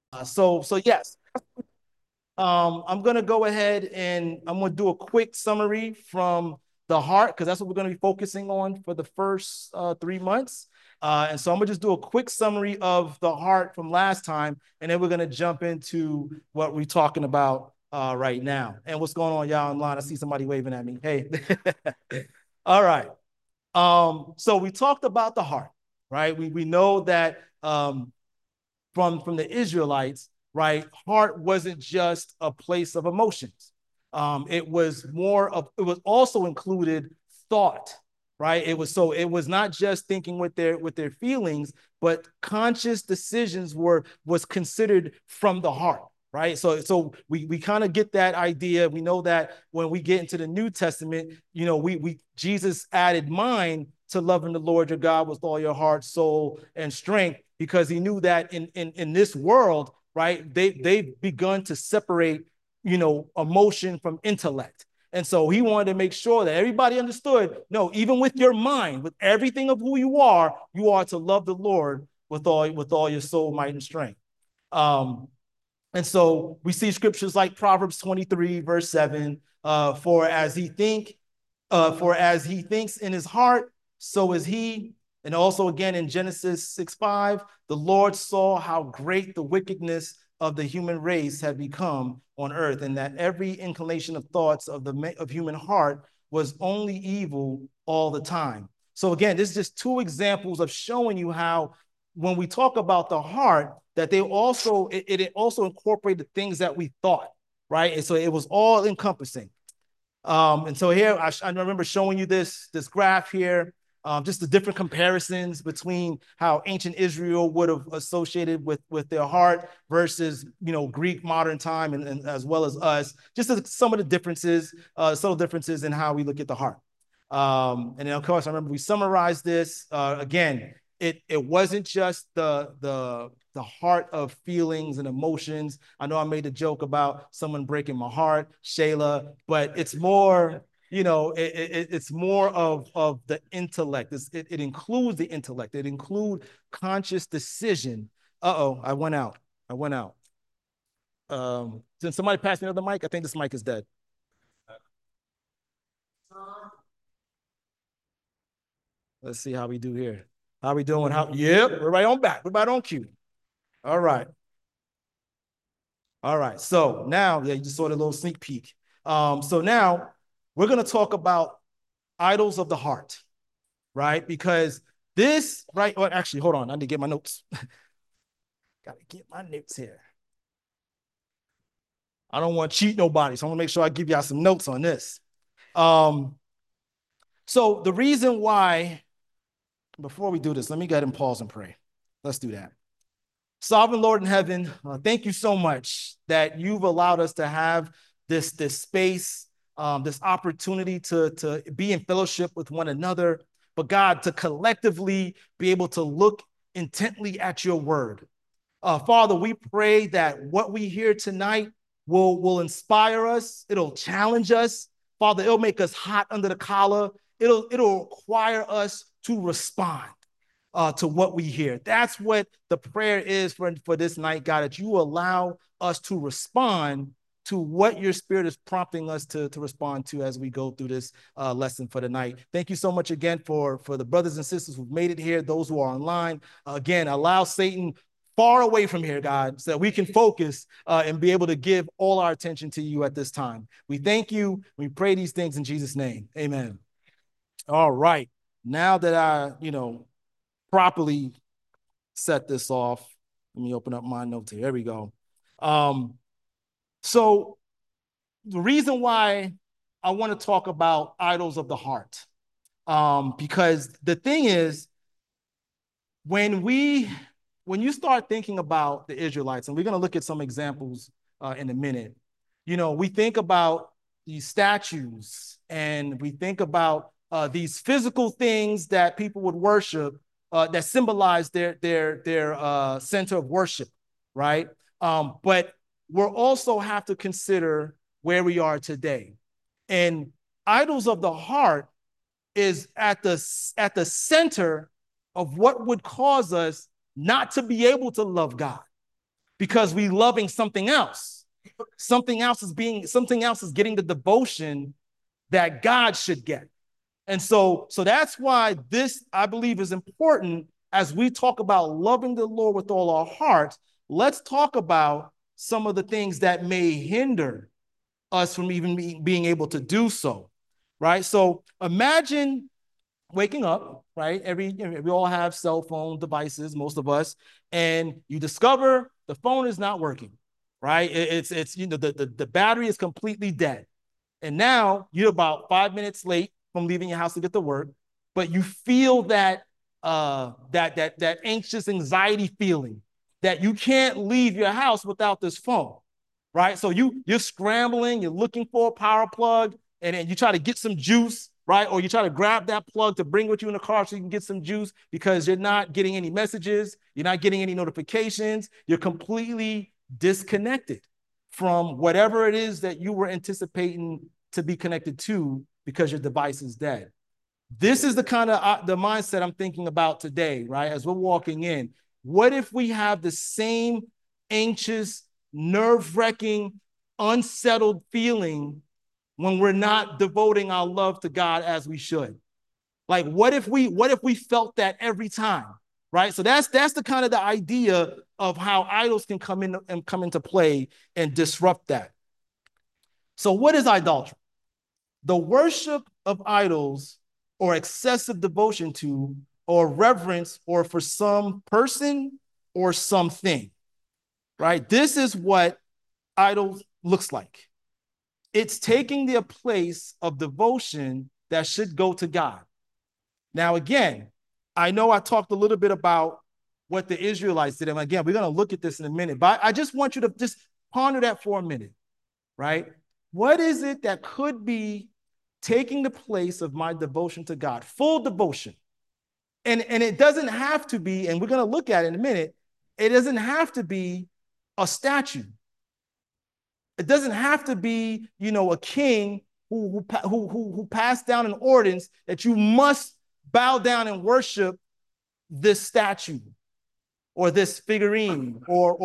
So yes, I'm gonna go ahead and I'm gonna do a quick summary from the heart because that's what we're gonna be focusing on for the first 3 months. And so I'm gonna just do a quick summary of the heart from last time, and then we're gonna jump into what we're talking about right now. And what's going on, y'all online? I see somebody waving at me. Hey, all right. So we talked about the heart, right? We know that from the Israelites, right? Heart wasn't just a place of emotions. It was also included thought, right? It was not just thinking with their feelings, but conscious decisions was considered from the heart. Right. So we kind of get that idea. We know that when we get into the New Testament, we Jesus added mind to loving the Lord your God with all your heart, soul, and strength, because he knew that in this world, right, they've begun to separate, emotion from intellect. And so he wanted to make sure that everybody understood, no, even with your mind, with everything of who you are to love the Lord with all your soul, might, and strength. Um, and so we see scriptures like Proverbs 23, verse 7, for as he thinks in his heart, so is he. And also again in Genesis 6:5, the Lord saw how great the wickedness of the human race had become on earth, and that every inclination of thoughts of human heart was only evil all the time. So again, this is just two examples of showing you how when we talk about the heart, that it also incorporated things that we thought, right? And so it was all encompassing. And so here I remember showing you this graph here, just the different comparisons between how ancient Israel would have associated with their heart versus Greek modern time, and as well as us. Just some of the differences, subtle differences in how we look at the heart. And then of course I remember we summarized this again. It wasn't just the heart of feelings and emotions. I know I made a joke about someone breaking my heart, Shayla, but it's more, it's more of the intellect. It includes the intellect. It includes conscious decision. Uh-oh, I went out. I went out. Since somebody passed me another mic, I think this mic is dead. Let's see how we do here. How we doing? Yep, we're right on back. We're right on cue. All right. All right. So now, yeah, you just saw the little sneak peek. So now we're going to talk about idols of the heart, right? Because this, right? Well, actually, hold on. I need to get my notes. Got to get my notes here. I don't want to cheat nobody. So I want to make sure I give y'all some notes on this. Um, so the reason why, before we do this, let me go ahead and pause and pray. Let's do that. Sovereign Lord in heaven, thank you so much that you've allowed us to have this space, this opportunity to be in fellowship with one another, but God, to collectively be able to look intently at your word. Father, we pray that what we hear tonight will inspire us. It'll challenge us. Father, it'll make us hot under the collar. It'll require us to respond to what we hear. That's what the prayer is for this night, God, that you allow us to respond to what your spirit is prompting us to respond to as we go through this lesson for the night. Thank you so much again for the brothers and sisters who've made it here, those who are online. Again, allow Satan far away from here, God, so that we can focus and be able to give all our attention to you at this time. We thank you. We pray these things in Jesus' name. Amen. All right. Now that I, properly set this off. Let me open up my notes here. There we go. Um, so the reason why I want to talk about idols of the heart, because the thing is, when we when you start thinking about the Israelites, and we're going to look at some examples in a minute, we think about these statues and we think about these physical things that people would worship that symbolize their center of worship, right? But we'll also have to consider where we are today. And idols of the heart is at the center of what would cause us not to be able to love God. because we loving something else. Something else is getting the devotion that God should get. And so that's why this, I believe, is important as we talk about loving the Lord with all our hearts. Let's talk about some of the things that may hinder us from even being able to do so, right? So imagine waking up, right? We all have cell phone devices, most of us, and you discover the phone is not working, right? It's the battery is completely dead. And now you're about 5 minutes late from leaving your house to get to work, but you feel that anxious anxiety feeling that you can't leave your house without this phone, right? So you're scrambling, you're looking for a power plug, and then you try to get some juice, right? Or you try to grab that plug to bring with you in the car so you can get some juice because you're not getting any messages, you're not getting any notifications, you're completely disconnected from whatever it is that you were anticipating to be connected to because your device is dead. This is the kind of the mindset I'm thinking about today, right? As we're walking in, what if we have the same anxious, nerve-wracking, unsettled feeling when we're not devoting our love to God as we should? Like, what if we felt that every time, right? So that's the kind of the idea of how idols can come into play and disrupt that. So what is idolatry? The worship of idols or excessive devotion to or reverence or for some person or something, right? This is what idols looks like. It's taking the place of devotion that should go to God. Now, again, I know I talked a little bit about what the Israelites did. And again, we're going to look at this in a minute, but I just want you to just ponder that for a minute, right? What is it that could be taking the place of my devotion to God, full devotion? And it doesn't have to be, and we're going to look at it in a minute, it doesn't have to be a statue. It doesn't have to be, a king who passed down an ordinance that you must bow down and worship this statue or this figurine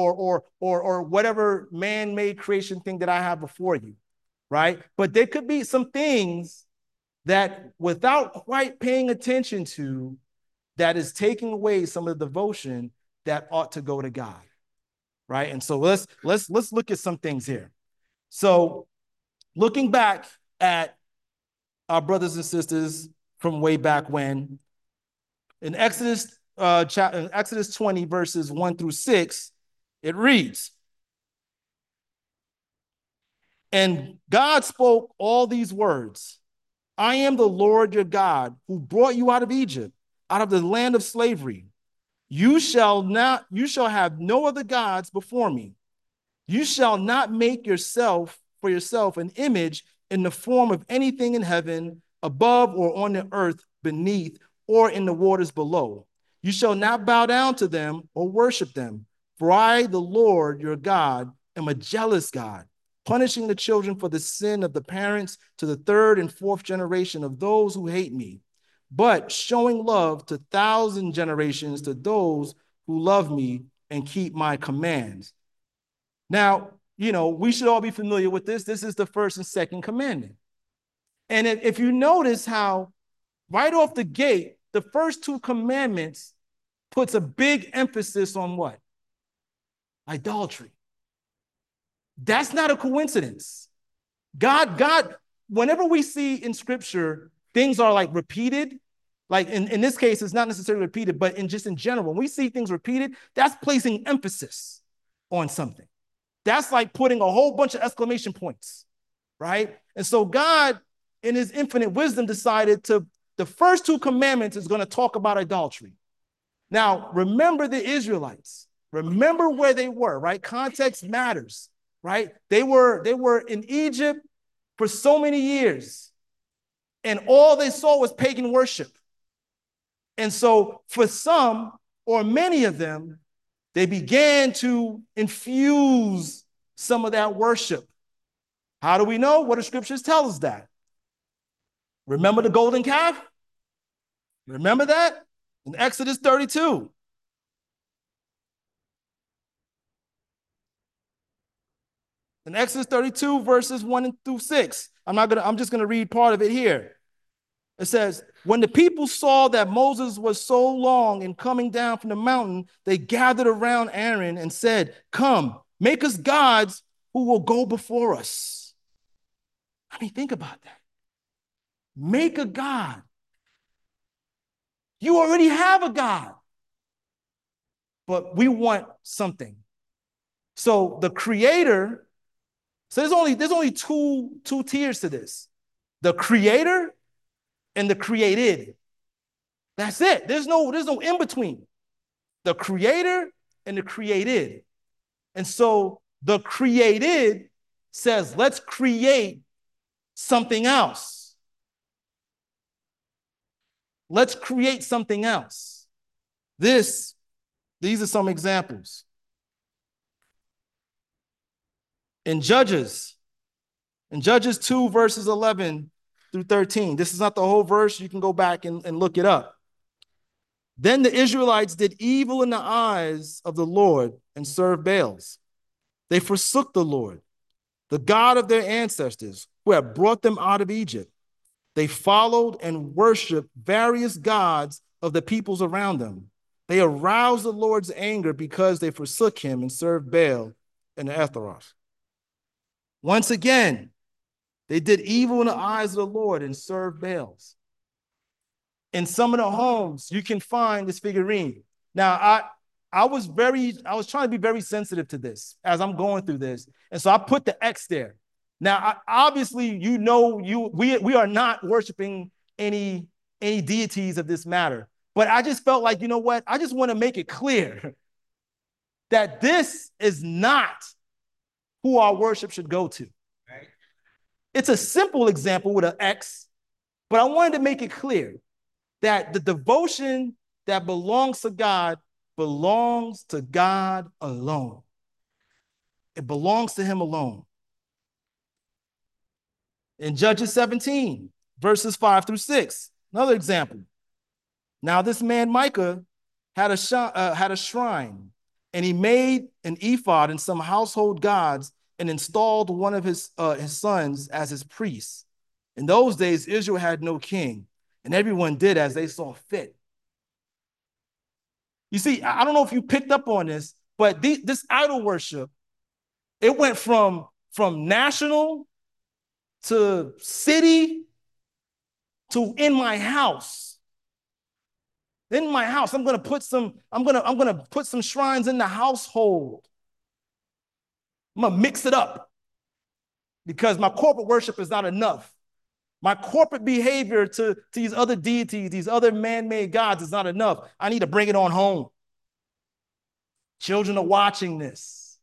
or whatever man-made creation thing that I have before you, right? But there could be some things that without quite paying attention to, that is taking away some of the devotion that ought to go to God, right? And so let's look at some things here. So looking back at our brothers and sisters from way back when, in Exodus 20, verses 1-6, it reads, "And God spoke all these words, I am the Lord your God who brought you out of Egypt, out of the land of slavery. You shall have no other gods before me. You shall not make for yourself an image in the form of anything in heaven, above or on the earth beneath, or in the waters below. You shall not bow down to them or worship them. For I, the Lord your God, am a jealous God, punishing the children for the sin of the parents to the third and fourth generation of those who hate me, but showing love to 1,000 generations to those who love me and keep my commands." Now, we should all be familiar with this. This is the first and second commandment. And if you notice how right off the gate, the first two commandments puts a big emphasis on what? Idolatry. That's not a coincidence. God, whenever we see in scripture, things are like repeated, like in this case, it's not necessarily repeated, but in general, when we see things repeated, that's placing emphasis on something. That's like putting a whole bunch of exclamation points, right? And so God, in his infinite wisdom, decided the first two commandments is going to talk about idolatry. Now, remember the Israelites. Remember where they were, right? Context matters, right? They were in Egypt for so many years, and all they saw was pagan worship. And so for some, or many of them, they began to infuse some of that worship. How do we know? What the scriptures tell us that? Remember the golden calf? Remember that? In Exodus 32. In Exodus 32, verses 1 through 6. I'm just gonna read part of it here. It says, when the people saw that Moses was so long in coming down from the mountain, they gathered around Aaron and said, come, make us gods who will go before us. I mean, think about that. Make a God. You already have a God, but we want something. So the creator, so there's only two tiers to this. The creator and the created. That's it. There's no in between. The creator and the created. And so the created says, let's create something else. Let's create something else. These are some examples. In Judges 2, verses 11 through 13. This is not the whole verse. You can go back and look it up. Then the Israelites did evil in the eyes of the Lord and served Baals. They forsook the Lord, the God of their ancestors, who had brought them out of Egypt. They followed and worshiped various gods of the peoples around them. They aroused the Lord's anger because they forsook him and served Baal and Ashtaroth. Once again, they did evil in the eyes of the Lord and served Baals. In some of the homes, you can find this figurine. Now, I was trying to be very sensitive to this as I'm going through this. And so I put the X there. Now, obviously, we are not worshiping any deities of this matter. But I just felt like, you know what? I just want to make it clear that this is not who our worship should go to. Right? It's a simple example with an X, but I wanted to make it clear that the devotion that belongs to God belongs to God alone. It belongs to him alone. In Judges 17, verses 5 through 6, another example. Now this man Micah had a shrine, and he made an ephod and some household gods and installed one of his sons as his priest. In those days, Israel had no king, and everyone did as they saw fit. You see, I don't know if you picked up on this, but this idol worship, it went from national to city to in my house. In my house, I'm gonna put some shrines in the household. I'm gonna mix it up because my corporate worship is not enough. My corporate behavior to these other deities, these other man-made gods is not enough. I need to bring it on home. Children are watching this.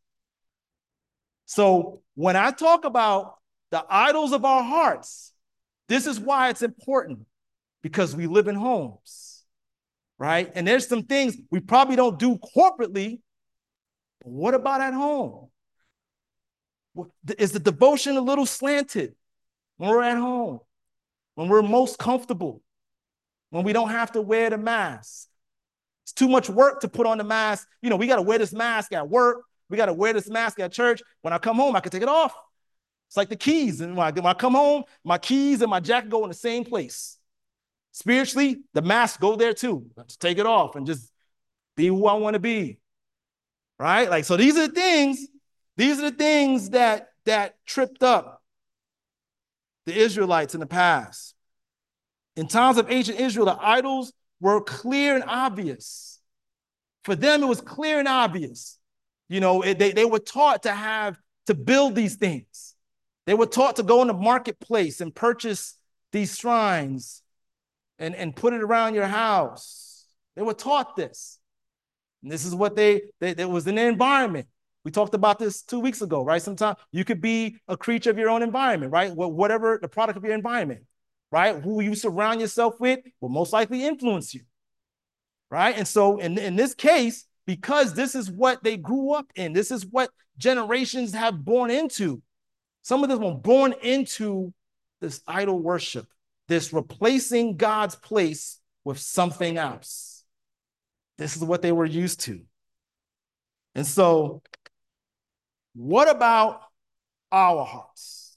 So when I talk about the idols of our hearts, this is why it's important, because we live in homes, right? And there's some things we probably don't do corporately, but what about at home? Is the devotion a little slanted when we're at home? When we're most comfortable, when we don't have to wear the mask? It's too much work to put on the mask. You know, we got to wear this mask at work. We got to wear this mask at church. When I come home, I can take it off. It's like the keys. And when I come home, my keys and my jacket go in the same place. Spiritually, the mask go there too. I just take it off and just be who I want to be. Right? Like, so these are the things that tripped up the Israelites in the past. In times of ancient Israel, the idols were clear and obvious. For them, it was clear and obvious. You know, they were taught to build these things. They were taught to go in the marketplace and purchase these shrines and put it around your house. They were taught this. And this is what they was in their environment. We talked about this 2 weeks ago, right? Sometimes you could be a creature of your own environment, right? Whatever the product of your environment, right? Who you surround yourself with will most likely influence you, right? And so in this case, because this is what they grew up in, this is what generations have born into. Some of them were born into this idol worship, this replacing God's place with something else. This is what they were used to. And so what about our hearts?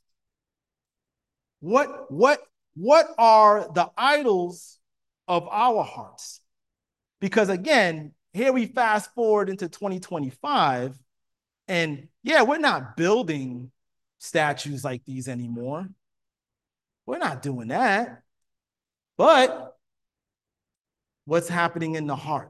What are the idols of our hearts? Because again, here we fast forward into 2025, and yeah, we're not building statues like these anymore. We're not doing that. But what's happening in the heart?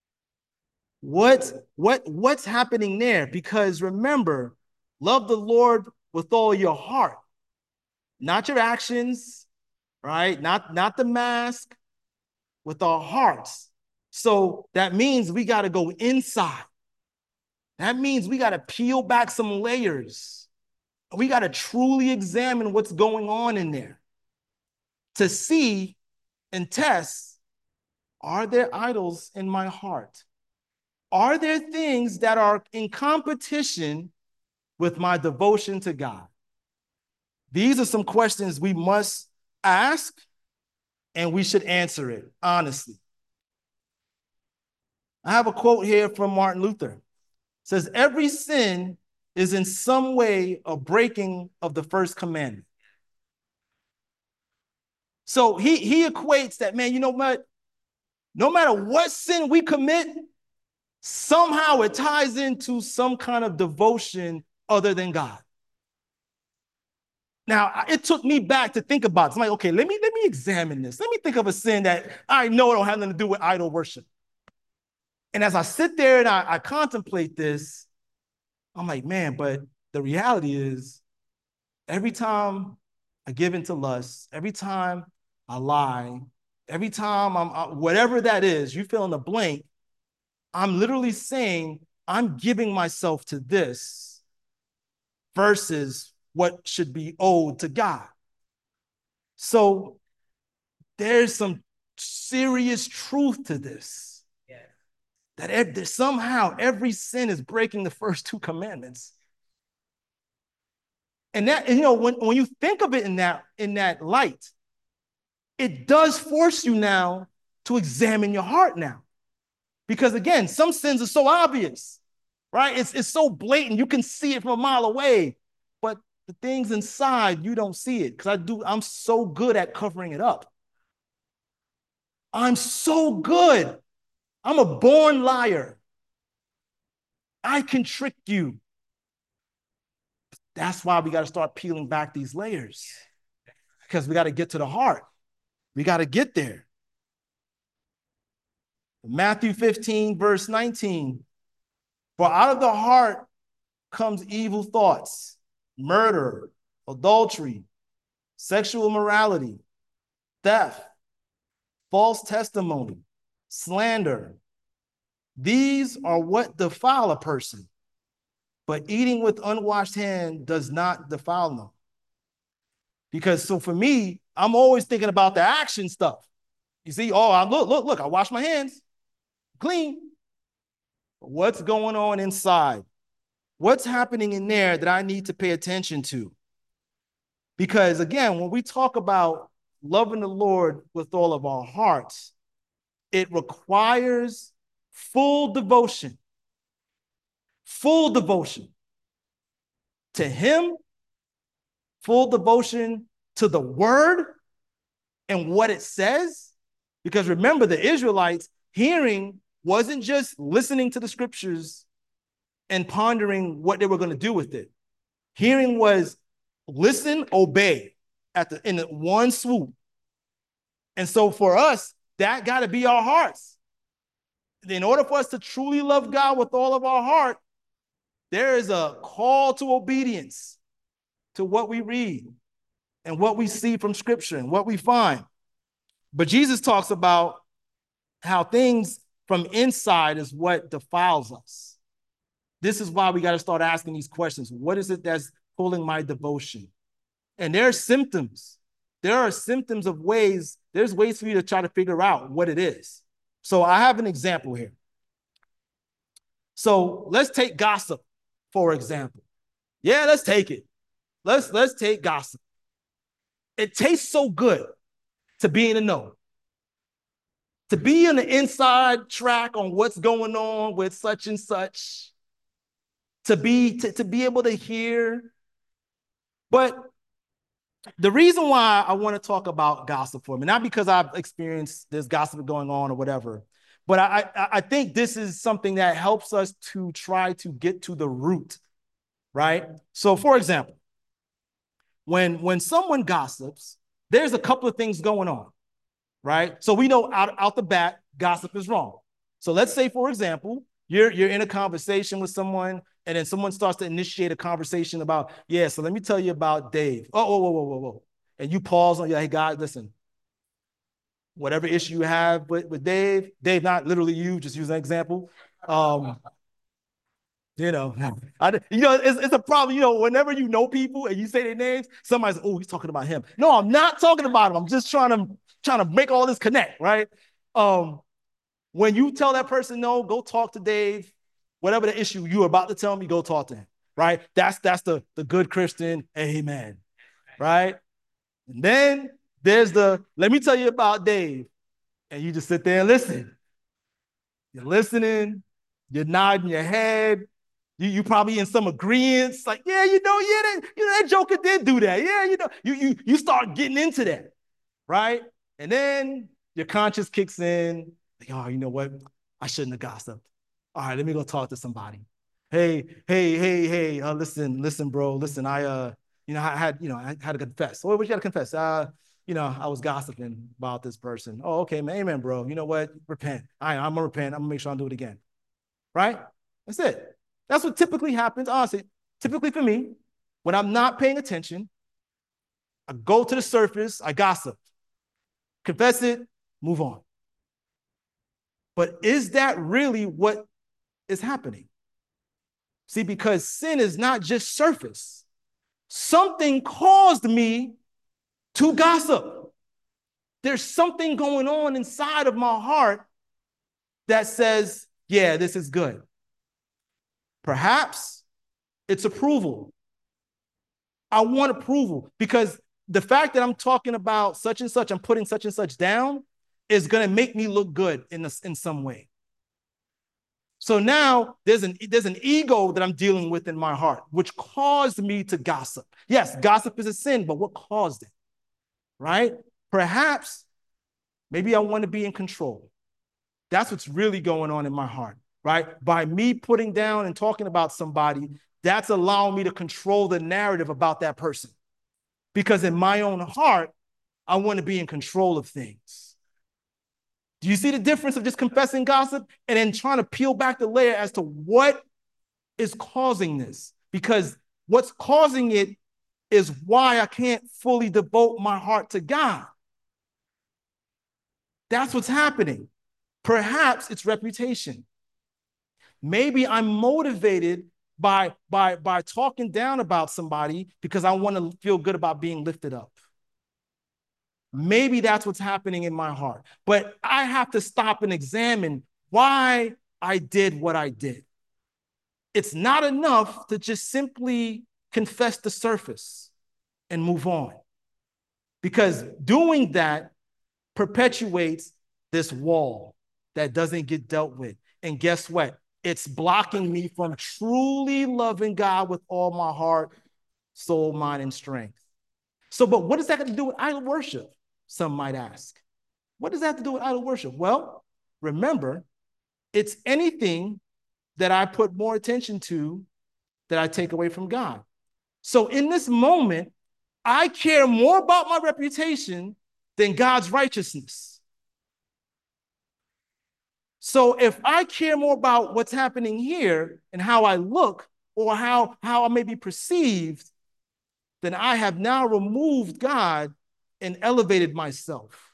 What's happening there? Because remember, love the Lord with all your heart, not your actions, right? Not the mask, with our hearts. So that means we got to go inside. That means we got to peel back some layers. We got to truly examine what's going on in there to see and test, are there idols in my heart? Are there things that are in competition with my devotion to God? These are some questions we must ask, and we should answer it honestly. I have a quote here from Martin Luther. It says, every sin is in some way a breaking of the first commandment. So he equates that, man, you know what? No matter what sin we commit, somehow it ties into some kind of devotion other than God. Now, it took me back to think about it. I'm like, okay, let me examine this. Let me think of a sin that I know don't have nothing to do with idol worship. And as I sit there and I contemplate this, I'm like, man, but the reality is every time I give into lust, every time I lie, every time whatever that is, you fill in the blank, I'm literally saying I'm giving myself to this versus what should be owed to God. So there's some serious truth to this. Yeah. That somehow every sin is breaking the first two commandments. And that, you know, when you think of it in that light, it does force you now to examine your heart now. Because again, some sins are so obvious, right? It's so blatant, you can see it from a mile away. But the things inside, you don't see it. Because I'm so good at covering it up. I'm so good. I'm a born liar. I can trick you. That's why we got to start peeling back these layers. Because we got to get to the heart. We got to get there. Matthew 15, verse 19. For out of the heart comes evil thoughts, murder, adultery, sexual immorality, theft, false testimony, slander. These are what defile a person, but eating with unwashed hand does not defile them. Because so for me, I'm always thinking about the action stuff. You see, look, I wash my hands, clean. What's going on inside? What's happening in there that I need to pay attention to? Because again, when we talk about loving the Lord with all of our hearts, it requires full devotion to Him, full devotion to the Word and what it says. Because remember, the Israelites, hearing wasn't just listening to the scriptures and pondering what they were going to do with it. Hearing was listen, obey in one swoop. And so for us, that got to be our hearts. In order for us to truly love God with all of our heart, there is a call to obedience to what we read and what we see from scripture and what we find. But Jesus talks about how things from inside is what defiles us. This is why we got to start asking these questions. What is it that's pulling my devotion? And there are symptoms. There are symptoms of ways. There's ways for you to try to figure out what it is. So I have an example here. So let's take gossip, for example. Yeah, let's take it. Let's take gossip. It tastes so good to be in the know, to be on the inside track on what's going on with such and such, to be able to hear But the reason why I want to talk about gossip for me, not because I've experienced this gossip going on or whatever, but I think this is something that helps us to try to get to the root, right? So, for example, when someone gossips, there's a couple of things going on, right? So we know out the bat, gossip is wrong. So let's say, for example, you're in a conversation with someone, and then someone starts to initiate a conversation about, yeah, so let me tell you about Dave. Oh, whoa, whoa, whoa, whoa, whoa. And you pause on, yeah, hey, guys, listen, whatever issue you have with Dave, not literally you, just use an example. Um, you know, it's a problem. Whenever you know people and you say their names, somebody's, oh, he's talking about him. No, I'm not talking about him. I'm just trying to make all this connect, right? Um, when you tell that person no, go talk to Dave. Whatever the issue you're about to tell me, go talk to him, right? That's the good Christian amen, right? And then there's the let me tell you about Dave, and you just sit there and listen. You're listening, you're nodding your head. You probably in some agreements, like, yeah, that Joker did do that. Yeah, you start getting into that, right? And then your conscience kicks in. Like, oh, you know what? I shouldn't have gossiped. All right, let me go talk to somebody. Hey, listen, bro. Listen, I had to confess. What you got to confess? I was gossiping about this person. Oh, okay, man, amen, bro. You know what? Repent. I'm gonna repent. I'm gonna make sure I don't do it again. Right? That's it. That's what typically happens. Honestly, typically for me, when I'm not paying attention, I go to the surface, I gossip, confess it, move on. But is that really what is happening? See, because sin is not just surface. Something caused me to gossip. There's something going on inside of my heart that says, yeah, this is good. Perhaps it's approval. I want approval because the fact that I'm talking about such and such, I'm putting such and such down, is going to make me look good in some way. So now there's an ego that I'm dealing with in my heart, which caused me to gossip. Yes, gossip is a sin, but what caused it? Right? Perhaps maybe I want to be in control. That's what's really going on in my heart, right? By me putting down and talking about somebody, that's allowing me to control the narrative about that person. Because in my own heart, I want to be in control of things. Do you see the difference of just confessing gossip and then trying to peel back the layer as to what is causing this? Because what's causing it is why I can't fully devote my heart to God. That's what's happening. Perhaps it's reputation. Maybe I'm motivated by talking down about somebody because I want to feel good about being lifted up. Maybe that's what's happening in my heart. But I have to stop and examine why I did what I did. It's not enough to just simply confess the surface and move on. Because doing that perpetuates this wall that doesn't get dealt with. And guess what? It's blocking me from truly loving God with all my heart, soul, mind, and strength. So, but what does that have to do with idol worship? Some might ask. What does that have to do with idol worship? Well, remember, it's anything that I put more attention to that I take away from God. So in this moment, I care more about my reputation than God's righteousness. So if I care more about what's happening here and how I look or how I may be perceived, then I have now removed God and elevated myself.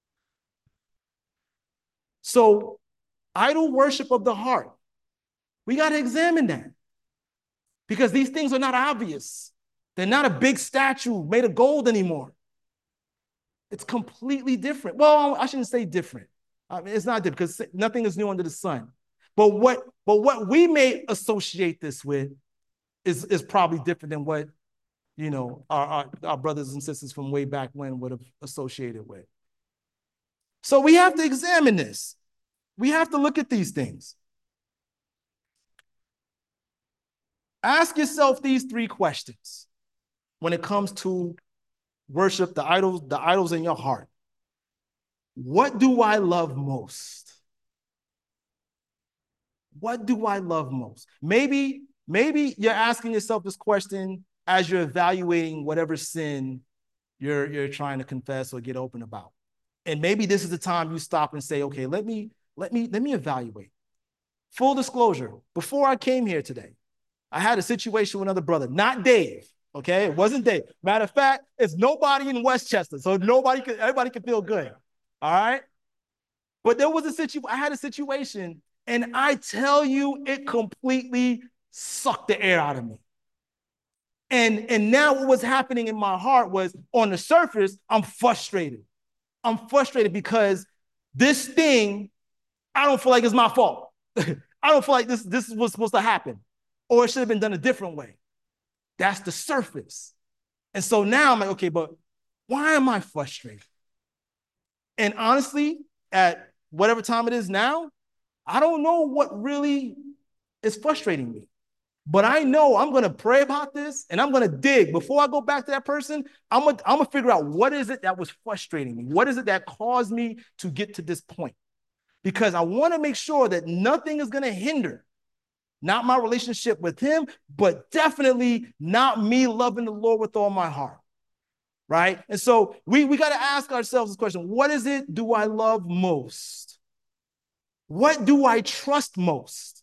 So idol worship of the heart, we got to examine that because these things are not obvious. They're not a big statue made of gold anymore. It's completely different. Well, I shouldn't say different. I mean, it's not different because nothing is new under the sun. But what we may associate this with is probably different than what our brothers and sisters from way back when would have associated with. So we have to examine this. We have to look at these things. Ask yourself these 3 questions. when it comes to worship, the idols in your heart. What do I love most? What do I love most? Maybe you're asking yourself this question as you're evaluating whatever sin you're trying to confess or get open about. And maybe this is the time you stop and say, okay, let me evaluate. Full disclosure, before I came here today, I had a situation with another brother, not Dave. Okay, it wasn't Dave. Matter of fact, it's nobody in Westchester, so everybody can feel good. All right. But there was I had a situation, and I tell you, it completely sucked the air out of me. And now what was happening in my heart was, on the surface, I'm frustrated. I'm frustrated because this thing, I don't feel like it's my fault. I don't feel like this was supposed to happen, or it should have been done a different way. That's the surface. And so now I'm like, okay, but why am I frustrated? And honestly, at whatever time it is now, I don't know what really is frustrating me. But I know I'm going to pray about this, and I'm going to dig. Before I go back to that person, I'm going to figure out, what is it that was frustrating me? What is it that caused me to get to this point? Because I want to make sure that nothing is going to hinder, not my relationship with him, but definitely not me loving the Lord with all my heart. Right? And so we got to ask ourselves this question: what is it do I love most? What do I trust most?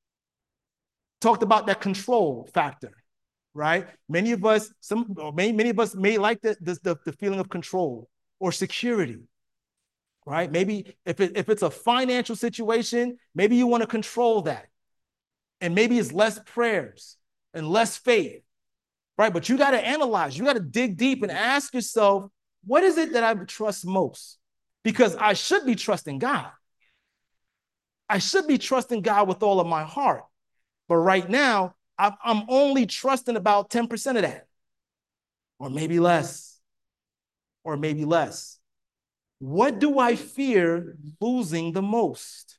Talked about that control factor, right? Many of us may like the feeling of control or security, right? Maybe if it's a financial situation, maybe you want to control that. And maybe it's less prayers and less faith, right? But you got to analyze, you got to dig deep and ask yourself, what is it that I trust most? Because I should be trusting God. I should be trusting God with all of my heart. But right now, I'm only trusting about 10% of that, or maybe less, or maybe less. What do I fear losing the most?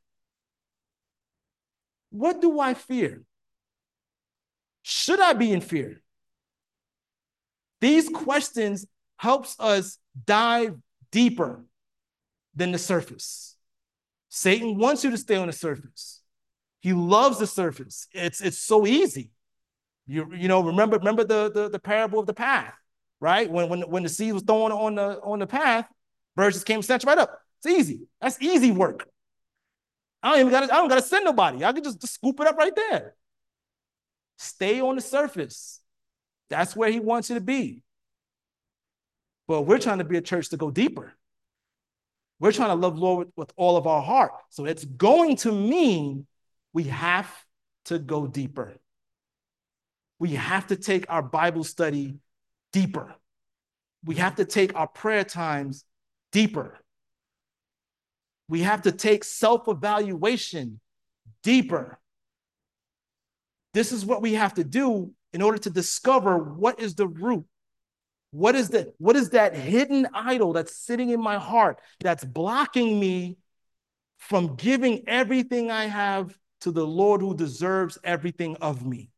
What do I fear? Should I be in fear? These questions helps us dive deeper than the surface. Satan wants you to stay on the surface. He loves the surface. It's so easy. You know, remember the parable of the path, right? When the seed was thrown on the path, birds just came and snatched right up. It's easy. That's easy work. I don't gotta send nobody. I can just scoop it up right there. Stay on the surface. That's where he wants you to be. But we're trying to be a church to go deeper. We're trying to love Lord with all of our heart. So it's going to mean we have to go deeper. We have to take our Bible study deeper. We have to take our prayer times deeper. We have to take self-evaluation deeper. This is what we have to do in order to discover what is the root. What is that hidden idol that's sitting in my heart that's blocking me from giving everything I have to the Lord who deserves everything of me?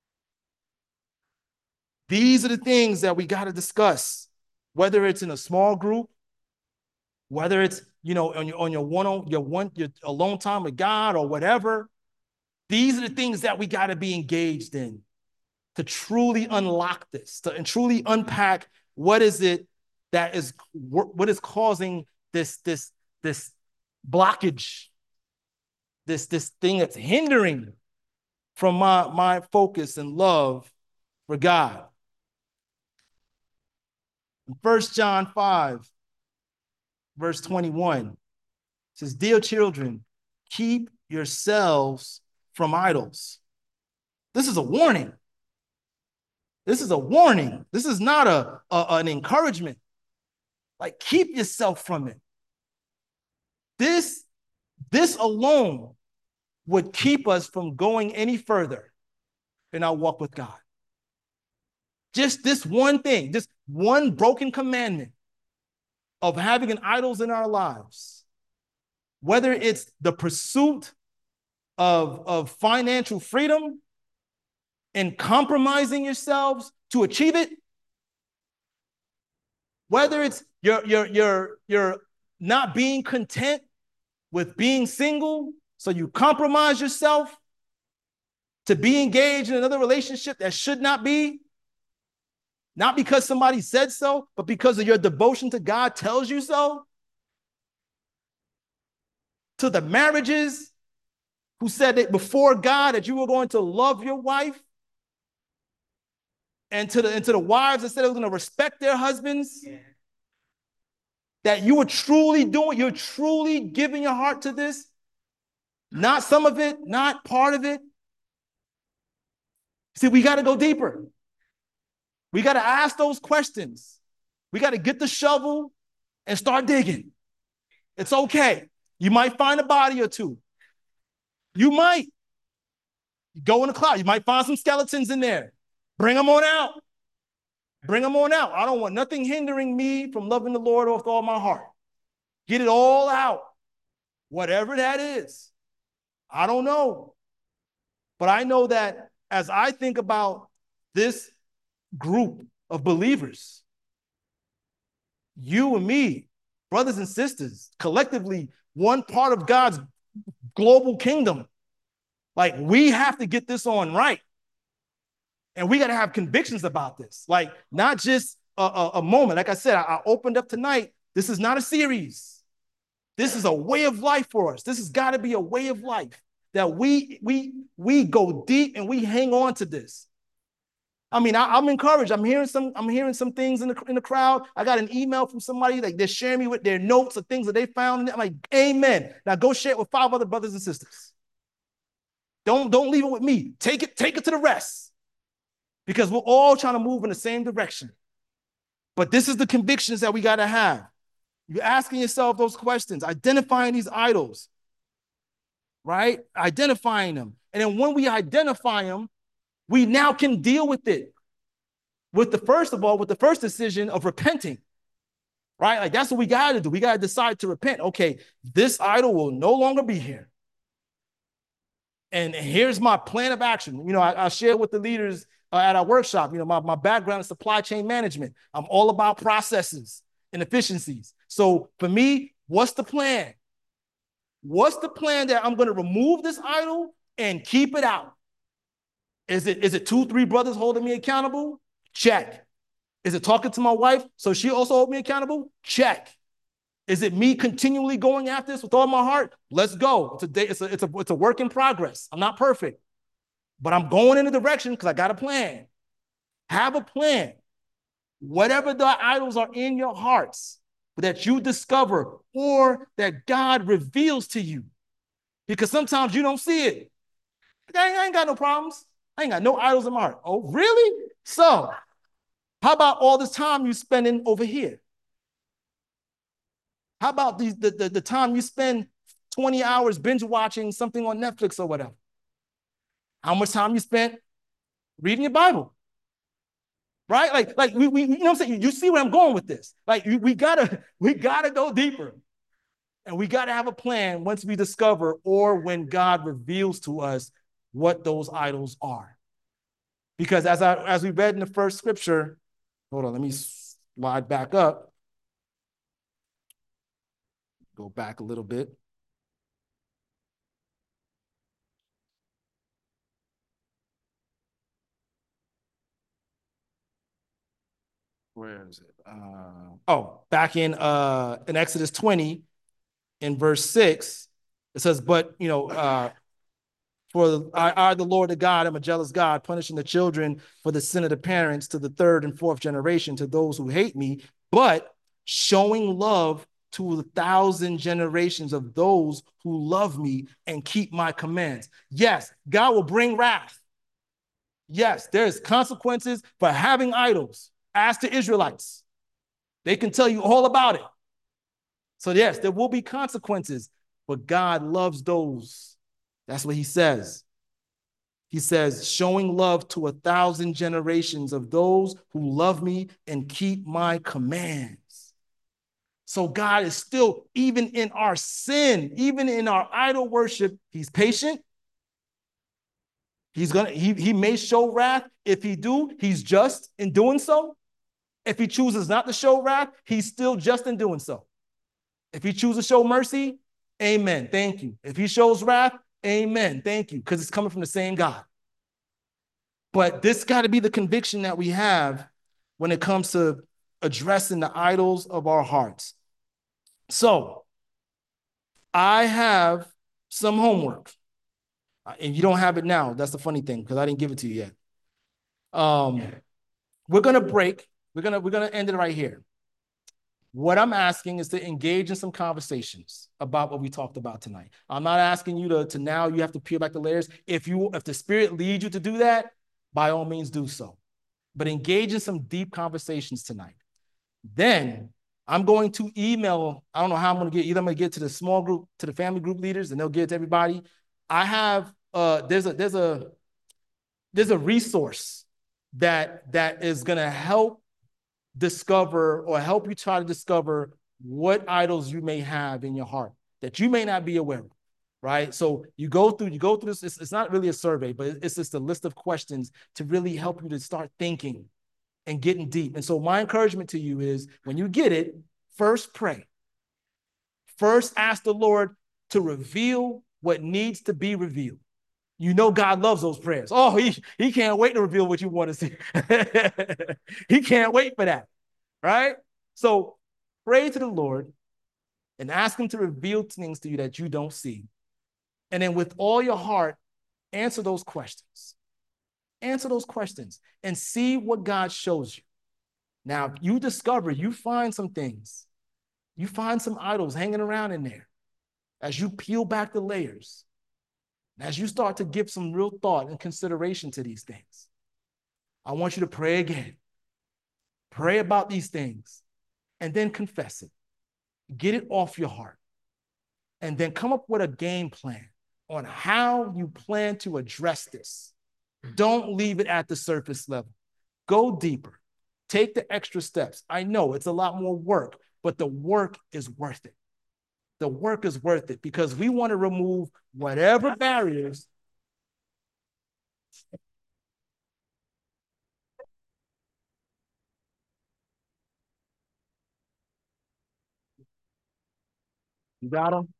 These are the things that we got to discuss, whether it's in a small group, whether it's, you know, on your alone time with God or whatever. These are the things that we got to be engaged in to truly unlock this, and truly unpack what is it that is what is causing this blockage, this thing that's hindering from my focus and love for God. 1 John 5, verse 21 says, "Dear children, keep yourselves from idols." This is a warning. This is a warning. This is not an encouragement. Like, keep yourself from it. This alone would keep us from going any further in our walk with God. Just this one thing, just one broken commandment of having an idols in our lives, whether it's the pursuit of financial freedom and compromising yourselves to achieve it, Whether it's you're not being content with being single, so you compromise yourself to be engaged in another relationship that should not be, not because somebody said so, but because of your devotion to God tells you so. To the marriages who said that before God that you were going to love your wife, and to the wives that said they were going to respect their husbands, that you were truly doing, you're truly giving your heart to this, not some of it, not part of it. See, we got to go deeper. We got to ask those questions. We got to get the shovel and start digging. It's okay. You might find a body or two. You might go in the cloud. You might find some skeletons in there. Bring them on out. Bring them on out. I don't want nothing hindering me from loving the Lord with all my heart. Get it all out. Whatever that is. I don't know. But I know that as I think about this group of believers, you and me, brothers and sisters, collectively, one part of God's global kingdom, like we have to get this on right. And we got to have convictions about this. Like not just a moment. Like I said, I opened up tonight. This is not a series. This is a way of life for us. This has got to be a way of life that we go deep and we hang on to this. I mean, I'm encouraged. I'm hearing some things in the crowd. I got an email from somebody, like they're sharing me with their notes of things that they found. I'm like, amen. Now go share it with 5 other brothers and sisters. Don't leave it with me. Take it to the rest. Because we're all trying to move in the same direction. But this is the convictions that we got to have. You're asking yourself those questions, identifying these idols, right? Identifying them. And then when we identify them, we now can deal with it. With the first decision of repenting, right? Like that's what we got to do. We got to decide to repent. Okay, this idol will no longer be here. And here's my plan of action. You know, I share with the leaders at our workshop. You know, my background is supply chain management. I'm all about processes and efficiencies. So for me, what's the plan? What's the plan that I'm going to remove this idol and keep it out? Is it 2, 3 brothers holding me accountable? Check. Is it talking to my wife so she also hold me accountable? Check. Is it me continually going after this with all my heart? Let's go. It's a work in progress. I'm not perfect, but I'm going in a direction because I got a plan. Have a plan. Whatever the idols are in your hearts that you discover or that God reveals to you, because sometimes you don't see it. I ain't got no problems. I ain't got no idols in my heart. Oh, really? So how about all this time you spending over here? How about the time you spend 20 hours binge watching something on Netflix or whatever? How much time you spent reading your Bible? Right? Like we you know what I'm saying? You see where I'm going with this. Like we gotta go deeper. And we gotta have a plan once we discover or when God reveals to us what those idols are. Because as we read in the first scripture, hold on, let me slide back up. Go back a little bit. Where is it? Back in Exodus 20, in verse 6, it says, but for I the Lord the God, am a jealous God, punishing the children for the sin of the parents to the 3rd and 4th generation to those who hate me, but showing love to 1,000 generations of those who love me and keep my commands. Yes, God will bring wrath. Yes, there's consequences for having idols. Ask the Israelites. They can tell you all about it. So yes, there will be consequences, but God loves those. That's what he says. He says, showing love to 1,000 generations of those who love me and keep my commands. So God is still, even in our sin, even in our idol worship, he's patient. He may show wrath. If he do, he's just in doing so. If he chooses not to show wrath, he's still just in doing so. If he chooses to show mercy, amen. Thank you. If he shows wrath, amen. Thank you. Because it's coming from the same God. But this got to be the conviction that we have when it comes to addressing the idols of our hearts. So I have some homework. And you don't have it now. That's the funny thing, because I didn't give it to you yet. We're gonna break. We're gonna end it right here. What I'm asking is to engage in some conversations about what we talked about tonight. I'm not asking you to now you have to peel back the layers. If the Spirit leads you to do that, by all means do so. But engage in some deep conversations tonight. Then I'm going to email. I don't know how I'm going to get. Either I'm going to get to the small group, to the family group leaders, and they'll get it to everybody. I have there's a resource that is going to help discover or help you try to discover what idols you may have in your heart that you may not be aware of, right? So you go through this. It's not really a survey, but it's just a list of questions to really help you to start thinking and getting deep. And so my encouragement to you is when you get it, first pray. First ask the Lord to reveal what needs to be revealed. You know God loves those prayers. Oh, he can't wait to reveal what you want to see. He can't wait for that, right? So pray to the Lord and ask him to reveal things to you that you don't see. And then with all your heart, answer those questions. Answer those questions and see what God shows you. Now, you discover, you find some things. You find some idols hanging around in there. As you peel back the layers, as you start to give some real thought and consideration to these things, I want you to pray again. Pray about these things and then confess it. Get it off your heart. And then come up with a game plan on how you plan to address this. Don't leave it at the surface level. Go deeper. Take the extra steps. I know it's a lot more work, but the work is worth it. The work is worth it because we want to remove whatever barriers. You got them?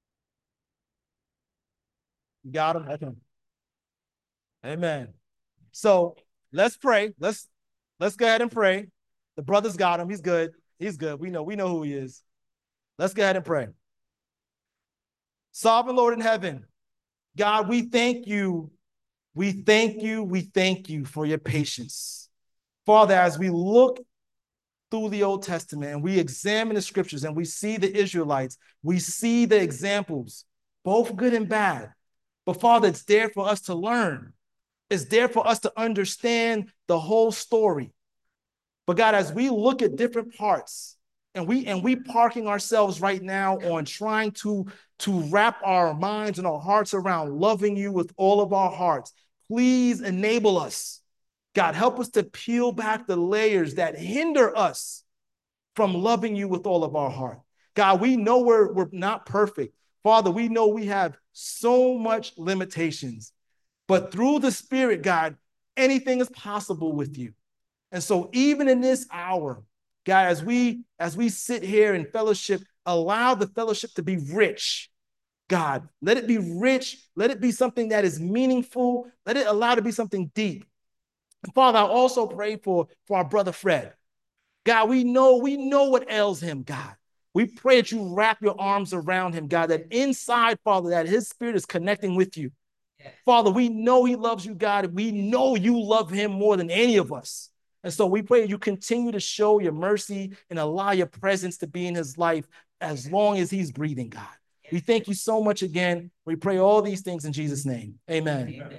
You got them? Okay. Amen. So let's pray. Let's go ahead and pray. The brother's got him. He's good. He's good. We know who he is. Let's go ahead and pray. Sovereign Lord in heaven, God, we thank you. We thank you. We thank you for your patience. Father, as we look through the Old Testament and we examine the scriptures and we see the Israelites, we see the examples, both good and bad. But Father, it's there for us to learn. It's there for us to understand the whole story. But God, as we look at different parts and we parking ourselves right now on trying to wrap our minds and our hearts around loving you with all of our hearts, please enable us. God, help us to peel back the layers that hinder us from loving you with all of our heart. God, we know we're not perfect. Father, we know we have so much limitations, but through the Spirit, God, anything is possible with you. And so even in this hour, God, as we sit here in fellowship, allow the fellowship to be rich. God, let it be rich. Let it be something that is meaningful. Let it allow it to be something deep. And Father, I also pray for our brother Fred. God, we know what ails him, God. We pray that you wrap your arms around him, God, that inside, Father, that his spirit is connecting with you. Yes. Father, we know he loves you, God. We know you love him more than any of us. And so we pray you continue to show your mercy and allow your presence to be in his life as long as he's breathing, God. We thank you so much again. We pray all these things in Jesus' name. Amen. Amen.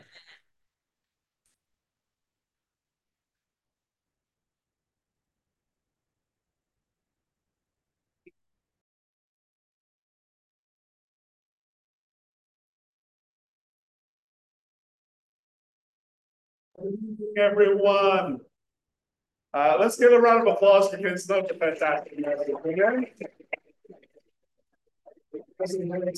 Everyone. Let's give a round of applause for Kids Snow for fantastic.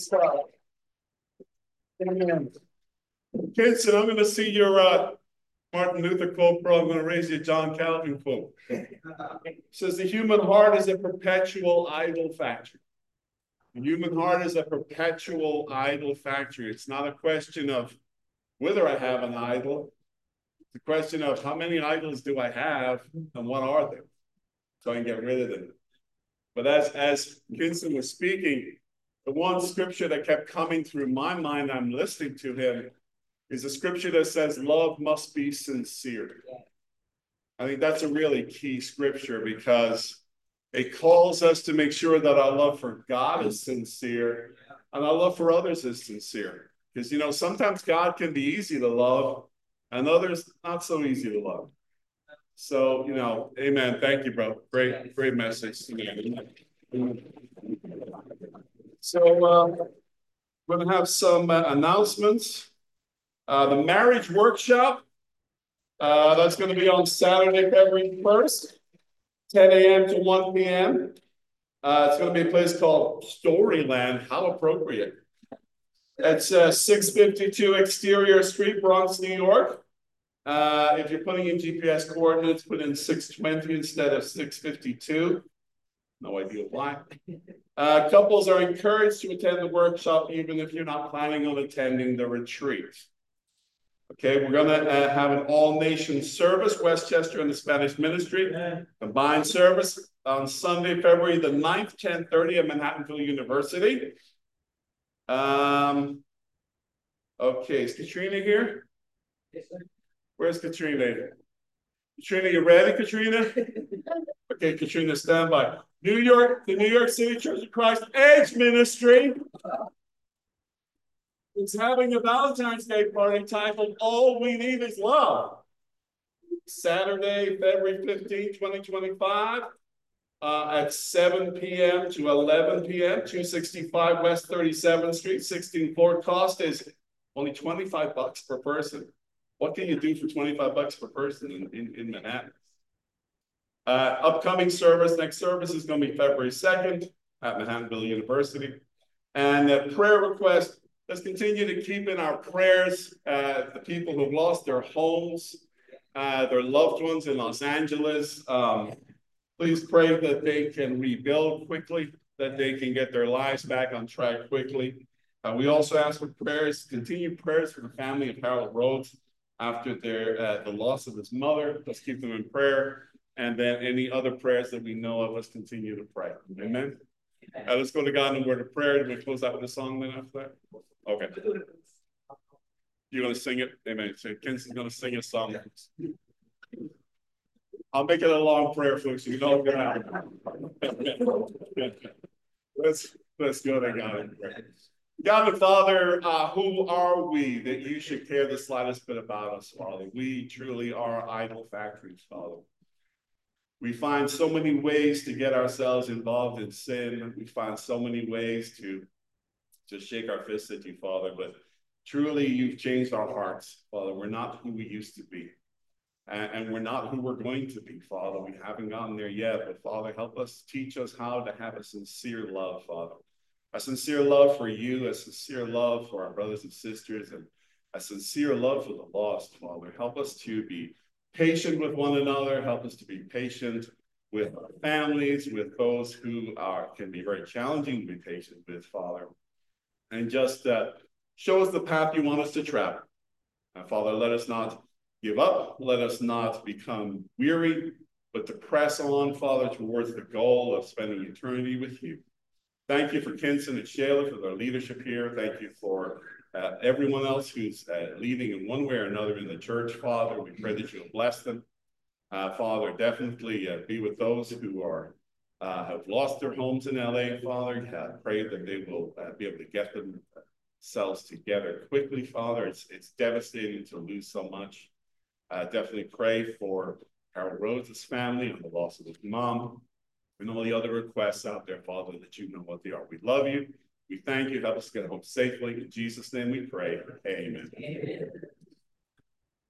Kids, and I'm going to see your Martin Luther quote, bro. I'm going to raise you a John Calvin quote. It says the human heart is a perpetual idol factory. The human heart is a perpetual idol factory. It's not a question of whether I have an idol. It's a question of how many idols do I have and what are they, so I can get rid of them. But as Vincent was speaking, the one scripture that kept coming through my mind, I'm listening to him, is a scripture that says love must be sincere. I think that's a really key scripture because it calls us to make sure that our love for God is sincere and our love for others is sincere. Because, you know, sometimes God can be easy to love and others not so easy to love. So, you know, amen. Thank you, bro. Great message. So we're going to have some announcements. The marriage workshop, that's going to be on Saturday, February 1st, 10 a.m. to 1 p.m. It's going to be a place called Storyland. How appropriate. It's 652 Exterior Street, Bronx, New York. If you're putting in GPS coordinates, put in 620 instead of 652. No idea why. Couples are encouraged to attend the workshop even if you're not planning on attending the retreat. Okay, we're going to have an all-nation service, Westchester and the Spanish Ministry, combined service on Sunday, February the 9th, 10:30 at Manhattanville University. Okay, is Katrina here? Yes, sir. Where's Katrina? Katrina, you ready, Katrina? Okay, Katrina, stand by. New York, the New York City Church of Christ Edge Ministry is having a Valentine's Day party titled All We Need Is Love. Saturday, February 15, 2025, at 7 p.m. to 11 p.m., 265 West 37th Street, 16th floor. Cost is only $25 per person. What can you do for $25 per person in Manhattan? Upcoming service, next service is going to be February 2nd at Manhattanville University. And prayer request, let's continue to keep in our prayers the people who've lost their homes, their loved ones in Los Angeles. Please pray that they can rebuild quickly, that they can get their lives back on track quickly. We also ask for prayers, continued prayers for the family of Harold Rhodes after the loss of his mother. Let's keep them in prayer. And then any other prayers that we know of, let's continue to pray. Amen. Let's go to God in a word of prayer. Do we close out with a song then after that? Okay. You're going to sing it? Amen. So Kinson's going to sing a song. I'll make it a long prayer, folks. You know what's going to happen. Let's go to God in prayer. God and Father, who are we that you should care the slightest bit about us, Father? We truly are idol factories, Father. We find so many ways to get ourselves involved in sin. We find so many ways to just shake our fists at you, Father. But truly, you've changed our hearts, Father. We're not who we used to be. And we're not who we're going to be, Father. We haven't gotten there yet. But, Father, help us, teach us how to have a sincere love, Father. A sincere love for you, a sincere love for our brothers and sisters, and a sincere love for the lost, Father. Help us to be patient with one another. Help us to be patient with our families, with those who can be very challenging to be patient with, Father. And just show us the path you want us to travel. Father, let us not give up. Let us not become weary, but to press on, Father, towards the goal of spending eternity with you. Thank you for Kinson and Shayla for their leadership here. Thank you for everyone else who's leading in one way or another in the church, Father. We pray that you'll bless them. Father, definitely be with those who have lost their homes in LA, Father. Pray that they will be able to get themselves together quickly, Father. It's devastating to lose so much. Definitely pray for Harold Rhodes' family and the loss of his mom. And all the other requests out there, Father, that you know what they are. We love you. We thank you. Help us get home safely. In Jesus' name we pray. Amen. Amen.